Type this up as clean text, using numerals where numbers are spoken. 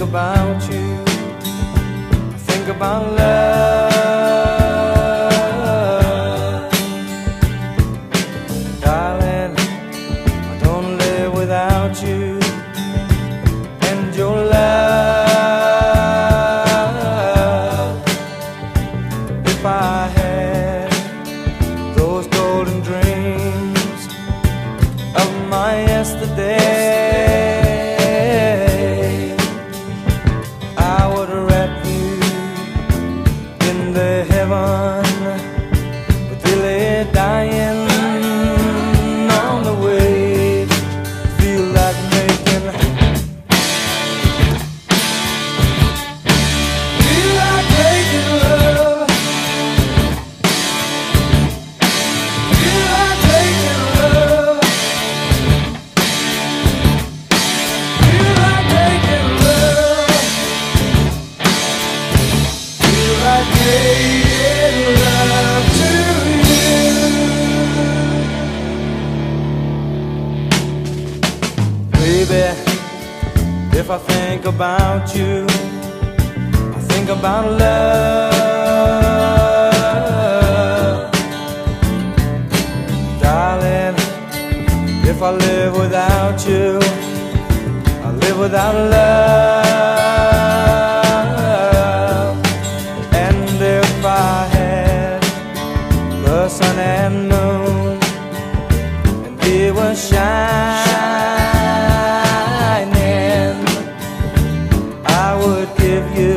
about you, I think about love. Darling, I don't live without you and your love. If I had those golden dreams of my yesterday, I would wrap you in the heaven, but really dying on the way. Feel like making, feel like making love, feel like making love, feel like making love, feel like making love to you. Baby, if I think about you, I think about love. Darling, if I live without you, I live without love. And if I had the sun and moon, and they were shining, I would give you